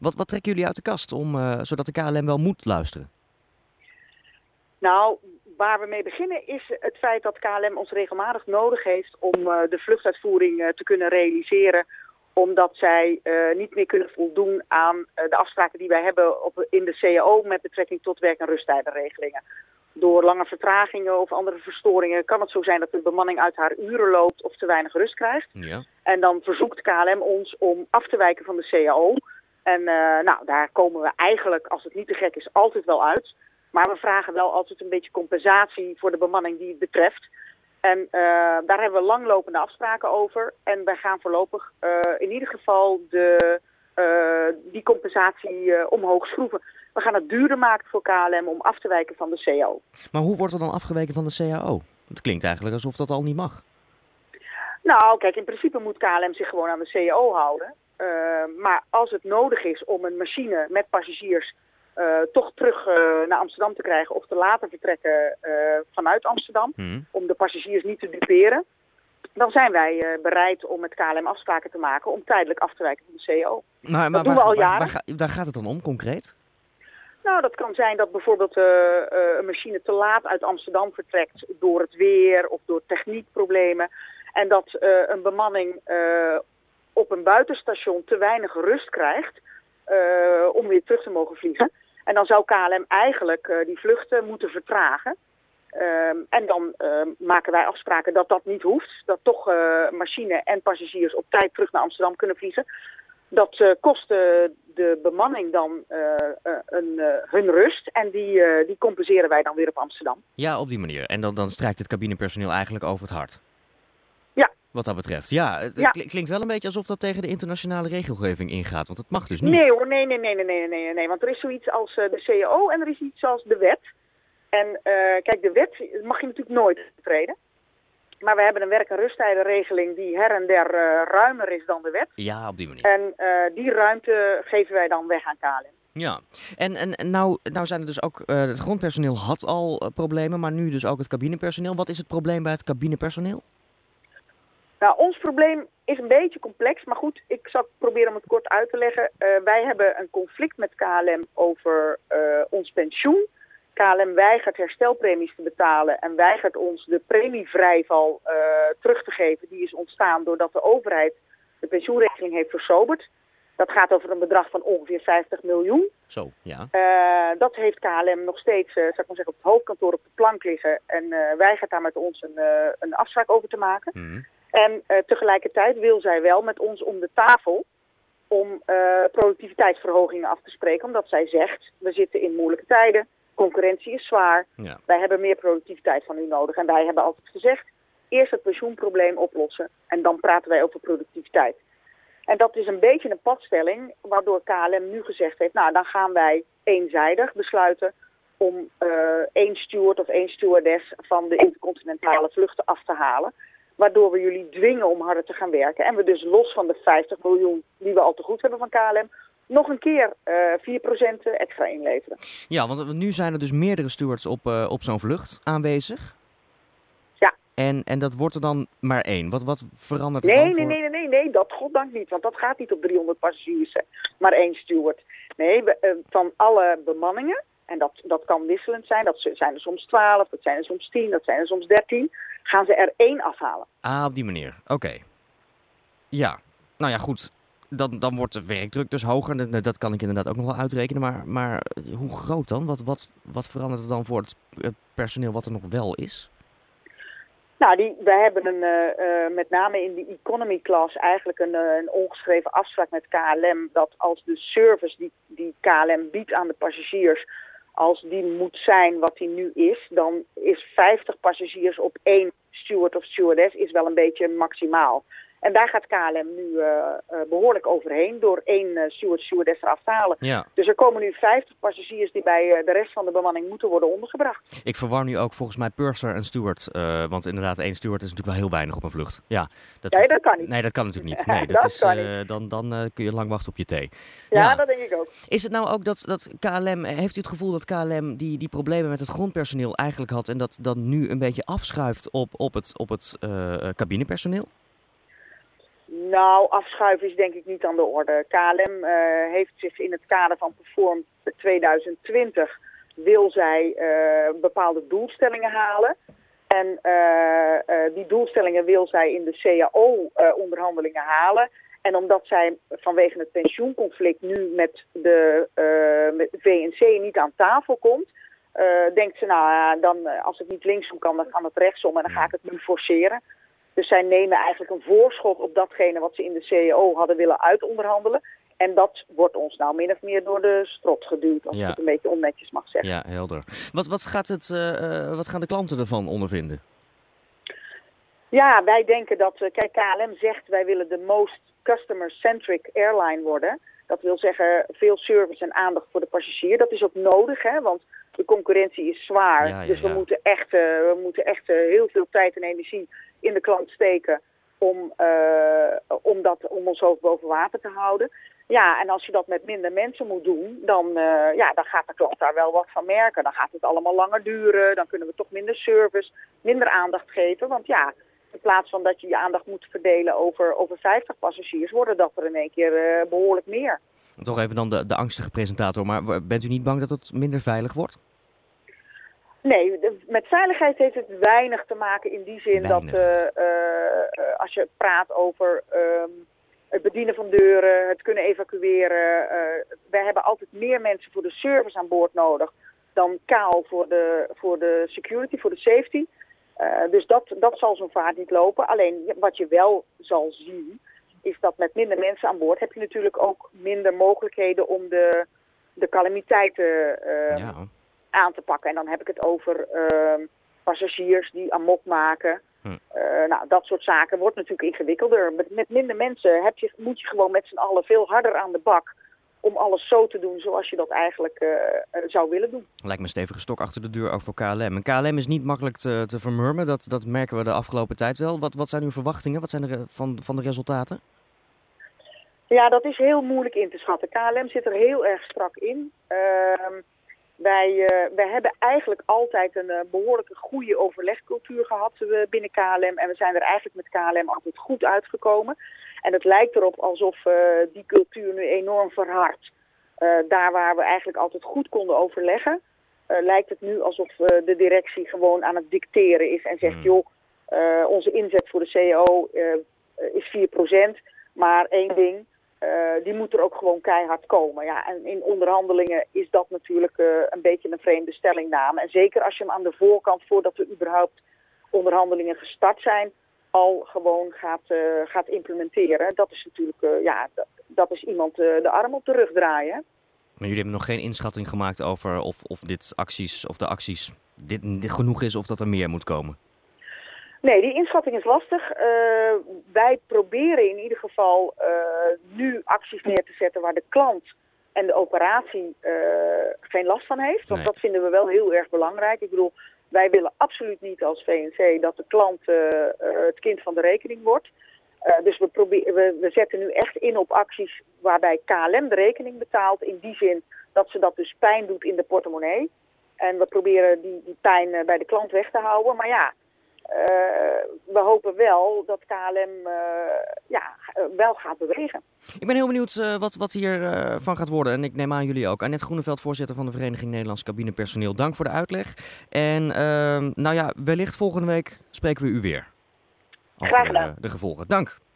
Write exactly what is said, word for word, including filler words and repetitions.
Wat, wat trekken jullie uit de kast om, uh, zodat de K L M wel moet luisteren? Nou, waar we mee beginnen is het feit dat K L M ons regelmatig nodig heeft om uh, de vluchtuitvoering uh, te kunnen realiseren. Omdat zij uh, niet meer kunnen voldoen aan uh, de afspraken die wij hebben op, in de C A O met betrekking tot werk- en rusttijdenregelingen. Door lange vertragingen of andere verstoringen kan het zo zijn dat de bemanning uit haar uren loopt of te weinig rust krijgt. Ja. En dan verzoekt K L M ons om af te wijken van de C A O. En uh, nou, daar komen we eigenlijk, als het niet te gek is, altijd wel uit. Maar we vragen wel altijd een beetje compensatie voor de bemanning die het betreft. En uh, daar hebben we langlopende afspraken over. En wij gaan voorlopig uh, in ieder geval de, uh, die compensatie uh, omhoog schroeven. We gaan het duurder maken voor K L M om af te wijken van de C A O. Maar hoe wordt er dan afgeweken van de C A O? Het klinkt eigenlijk alsof dat al niet mag. Nou, kijk, in principe moet K L M zich gewoon aan de C A O houden. Uh, maar als het nodig is om een machine met passagiers uh, toch terug uh, naar Amsterdam te krijgen of te laten vertrekken uh, vanuit Amsterdam, hmm. om de passagiers niet te duperen, dan zijn wij uh, bereid om met K L M afspraken te maken om tijdelijk af te wijken van de C A O. Maar, maar dat doen waar, we al waar, jaren. Waar, waar, waar gaat het dan om, concreet? Nou, dat kan zijn dat bijvoorbeeld uh, uh, een machine te laat uit Amsterdam vertrekt door het weer of door techniekproblemen. En dat uh, een bemanning uh, op een buitenstation te weinig rust krijgt uh, om weer terug te mogen vliegen. En dan zou K L M eigenlijk uh, die vluchten moeten vertragen. Uh, en dan uh, maken wij afspraken dat dat niet hoeft. Dat toch uh, machine en passagiers op tijd terug naar Amsterdam kunnen vliegen. Dat uh, kost uh, de bemanning dan uh, uh, een, uh, hun rust en die, uh, die compenseren wij dan weer op Amsterdam. Ja, op die manier. En dan, dan strijkt het cabinepersoneel eigenlijk over het hart. Ja. Wat dat betreft. Ja, het ja. klinkt wel een beetje alsof dat tegen de internationale regelgeving ingaat, want het mag dus niet. Nee hoor, nee, nee, nee, nee, nee, nee, nee. Want er is zoiets als uh, de C A O en er is iets als de wet. En uh, kijk, de wet mag je natuurlijk nooit treden. Maar we hebben een werk- en rusttijdenregeling die her en der uh, ruimer is dan de wet. Ja, op die manier. En uh, die ruimte geven wij dan weg aan K L M. Ja, en, en nou, nou zijn er dus ook, uh, het grondpersoneel had al uh, problemen, maar nu dus ook het cabinepersoneel. Wat is het probleem bij het cabinepersoneel? Nou, ons probleem is een beetje complex, maar goed, ik zal proberen om het kort uit te leggen. Uh, wij hebben een conflict met K L M over uh, ons pensioen. K L M weigert herstelpremies te betalen en weigert ons de premievrijval uh, terug te geven. Die is ontstaan doordat de overheid de pensioenregeling heeft versoberd. Dat gaat over een bedrag van ongeveer vijftig miljoen. Zo, ja. Uh, dat heeft K L M nog steeds, uh, zou ik maar zeggen, op het hoofdkantoor op de plank liggen. En uh, weigert daar met ons een, uh, een afspraak over te maken. Mm. En uh, tegelijkertijd wil zij wel met ons om de tafel om uh, productiviteitsverhogingen af te spreken. Omdat zij zegt, we zitten in moeilijke tijden. Concurrentie is zwaar. Ja. Wij hebben meer productiviteit van u nodig. En wij hebben altijd gezegd, eerst het pensioenprobleem oplossen. En dan praten wij over productiviteit. En dat is een beetje een padstelling, waardoor K L M nu gezegd heeft, nou dan gaan wij eenzijdig besluiten om uh, één steward of één stewardess van de intercontinentale vluchten af te halen. Waardoor we jullie dwingen om harder te gaan werken. En we dus los van de vijftig miljoen die we al te goed hebben van K L M, nog een keer uh, vier procent extra inleveren. Ja, want nu zijn er dus meerdere stewards op, uh, op zo'n vlucht aanwezig. Ja. En, en dat wordt er dan maar één. Wat, wat verandert er nee, dan voor... Nee, nee, nee, nee, dat goddank niet. Want dat gaat niet op driehonderd passagiers, maar één steward. Nee, we, uh, van alle bemanningen, en dat, dat kan wisselend zijn, dat zijn er soms twaalf, dat zijn er soms tien, dat zijn er soms dertien, gaan ze er één afhalen. Ah, op die manier. Oké. Okay. Ja, nou ja, goed. Dan, dan wordt de werkdruk dus hoger. Dat, dat kan ik inderdaad ook nog wel uitrekenen. Maar, maar hoe groot dan? Wat, wat, wat verandert er dan voor het, het personeel wat er nog wel is? Nou, die, wij hebben een, uh, uh, met name in de economy class eigenlijk een, uh, een ongeschreven afspraak met K L M. Dat als de service die, die K L M biedt aan de passagiers, als die moet zijn wat die nu is, dan is vijftig passagiers op één steward of stewardess is wel een beetje maximaal. En daar gaat K L M nu uh, uh, behoorlijk overheen door één uh, steward stewardess eraf te halen. Ja. Dus er komen nu vijftig passagiers die bij uh, de rest van de bemanning moeten worden ondergebracht. Ik verwar nu ook volgens mij purser en steward. Uh, want inderdaad, één steward is natuurlijk wel heel weinig op een vlucht. Ja, dat, nee, dat kan niet. Nee, dat kan natuurlijk niet. Nee, dat, dat is, kan uh, niet. Dan, dan uh, kun je lang wachten op je thee. Ja, ja, dat denk ik ook. Is het nou ook dat, dat K L M, heeft u het gevoel dat K L M die, die problemen met het grondpersoneel eigenlijk had en dat dan nu een beetje afschuift op, op het, op het uh, cabinepersoneel? Nou, afschuiven is denk ik niet aan de orde. K L M uh, heeft zich in het kader van Perform twintig twintig wil zij uh, bepaalde doelstellingen halen. En uh, uh, die doelstellingen wil zij in de C A O-onderhandelingen uh, halen. En omdat zij vanwege het pensioenconflict nu met de uh, met V N C niet aan tafel komt, uh, denkt ze, nou ja, dan, uh, als het niet linksom kan, dan kan het rechtsom en dan ga ik het nu forceren. Dus zij nemen eigenlijk een voorschot op datgene wat ze in de C A O hadden willen uitonderhandelen. En dat wordt ons nou min of meer door de strot geduwd, als ja. ik het een beetje onnetjes mag zeggen. Ja, helder. Wat, wat, gaat het, uh, wat gaan de klanten ervan ondervinden? Ja, wij denken dat, uh, kijk, K L M zegt wij willen de most customer-centric airline worden. Dat wil zeggen veel service en aandacht voor de passagier. Dat is ook nodig, hè, want de concurrentie is zwaar. Ja, ja, dus we ja. moeten echt, uh, we moeten echt uh, heel veel tijd en energie in de klant steken om, uh, om, dat, om ons hoofd boven water te houden. Ja, en als je dat met minder mensen moet doen, dan, uh, ja, dan gaat de klant daar wel wat van merken. Dan gaat het allemaal langer duren, dan kunnen we toch minder service, minder aandacht geven. Want ja, in plaats van dat je je aandacht moet verdelen over, over vijftig passagiers, worden dat er in één keer uh, behoorlijk meer. Toch even dan de, de angstige presentator, maar bent u niet bang dat het minder veilig wordt? Nee, de, met veiligheid heeft het weinig te maken in die zin weinig. dat uh, uh, als je praat over um, het bedienen van deuren, het kunnen evacueren. Uh, wij hebben altijd meer mensen voor de service aan boord nodig dan kaal voor de, voor de security, voor de safety. Uh, dus dat, dat zal zo'n vaart niet lopen. Alleen wat je wel zal zien, is dat met minder mensen aan boord heb je natuurlijk ook minder mogelijkheden om de, de calamiteiten uh, ja. aan te pakken. En dan heb ik het over uh, passagiers die amok maken. Hm. Uh, nou, dat soort zaken wordt natuurlijk ingewikkelder. Met, met minder mensen heb je, moet je gewoon met z'n allen veel harder aan de bak om alles zo te doen zoals je dat eigenlijk uh, uh, zou willen doen. Lijkt me een stevige stok achter de deur ook voor K L M. En K L M is niet makkelijk te, te vermurmen, dat, dat merken we de afgelopen tijd wel. Wat, wat zijn uw verwachtingen? Wat zijn de, van, van de resultaten? Ja, dat is heel moeilijk in te schatten. K L M zit er heel erg strak in. Uh, wij, uh, wij hebben eigenlijk altijd een uh, behoorlijke goede overlegcultuur gehad uh, binnen K L M. En we zijn er eigenlijk met K L M altijd goed uitgekomen. En het lijkt erop alsof uh, die cultuur nu enorm verhardt. Uh, daar waar we eigenlijk altijd goed konden overleggen, uh, lijkt het nu alsof uh, de directie gewoon aan het dicteren is en zegt, mm. joh, uh, onze inzet voor de C A O uh, is vier procent, maar één ding, uh, die moet er ook gewoon keihard komen. Ja, en in onderhandelingen is dat natuurlijk uh, een beetje een vreemde stellingname. En zeker als je hem aan de voorkant, voordat er überhaupt onderhandelingen gestart zijn, al gewoon gaat, uh, gaat implementeren. Dat is natuurlijk, uh, ja, dat, dat is iemand uh, de arm op de rug draaien. Maar jullie hebben nog geen inschatting gemaakt over of, of dit acties, of de acties dit, dit genoeg is of dat er meer moet komen? Nee, die inschatting is lastig. Uh, wij proberen in ieder geval uh, nu acties neer te zetten waar de klant en de operatie uh, geen last van heeft. Want nee. dat vinden we wel heel erg belangrijk. Ik bedoel, wij willen absoluut niet als V N C dat de klant uh, uh, het kind van de rekening wordt. Uh, dus we, proberen, we, we zetten nu echt in op acties waarbij K L M de rekening betaalt. In die zin dat ze dat dus pijn doet in de portemonnee. En we proberen die, die pijn uh, bij de klant weg te houden. Maar ja, uh, we hopen wel dat K L M uh, ja, uh, wel gaat bewegen. Ik ben heel benieuwd uh, wat, wat hier uh, van gaat worden. En ik neem aan jullie ook. Annette Groeneveld, voorzitter van de Vereniging Nederlands Cabinepersoneel. Dank voor de uitleg. En uh, nou ja, wellicht volgende week spreken we u weer. Over Graag gedaan. Uh, de gevolgen. Dank.